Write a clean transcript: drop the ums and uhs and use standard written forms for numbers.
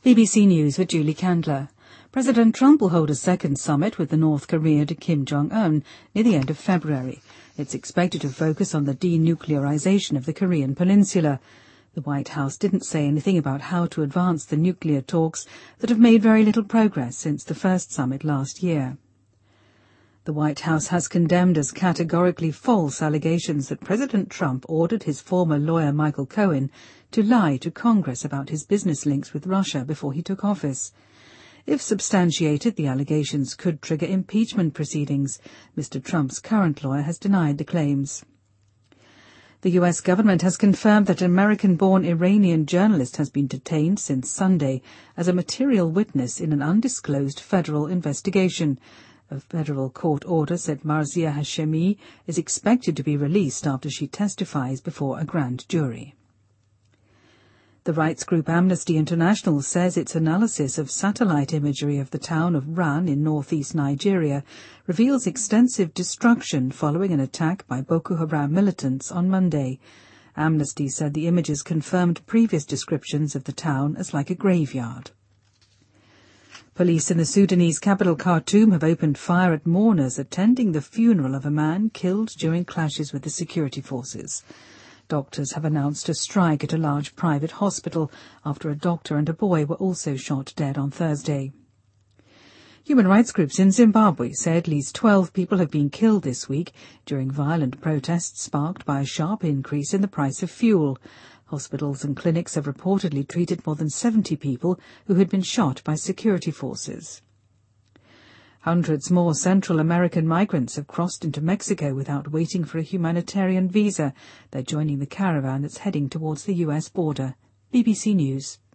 BBC News with Julie Candler. President Trump will hold a second summit with the North Korean Kim Jong-un near the end of February. It's expected to focus on the denuclearization of the Korean peninsula. The White House didn't say anything about how to advance the nuclear talks that have made very little progress since the first summit last year. The White House has condemned as categorically false allegations that President Trump ordered his former lawyer Michael Cohen to lie to Congress about his business links with Russia before he took office. If substantiated, the allegations could trigger impeachment proceedings. Mr. Trump's current lawyer has denied the claims. The U.S. government has confirmed that an American-born Iranian journalist has been detained since Sunday as a material witness in an undisclosed federal investigation. A federal court order said Marzia Hashemi is expected to be released after she testifies before a grand jury. The rights group Amnesty International says its analysis of satellite imagery of the town of Ran in northeast Nigeria reveals extensive destruction following an attack by Boko Haram militants on Monday. Amnesty said the images confirmed previous descriptions of the town as like a graveyard. Police in the Sudanese capital Khartoum have opened fire at mourners attending the funeral of a man killed during clashes with the security forces. Doctors have announced a strike at a large private hospital after a doctor and a boy were also shot dead on Thursday. Human rights groups in Zimbabwe say at least 12 people have been killed this week during violent protests sparked by a sharp increase in the price of fuel. Hospitals and clinics have reportedly treated more than 70 people who had been shot by security forces. Hundreds more Central American migrants have crossed into Mexico without waiting for a humanitarian visa. They're joining the caravan that's heading towards the U.S. border. BBC News.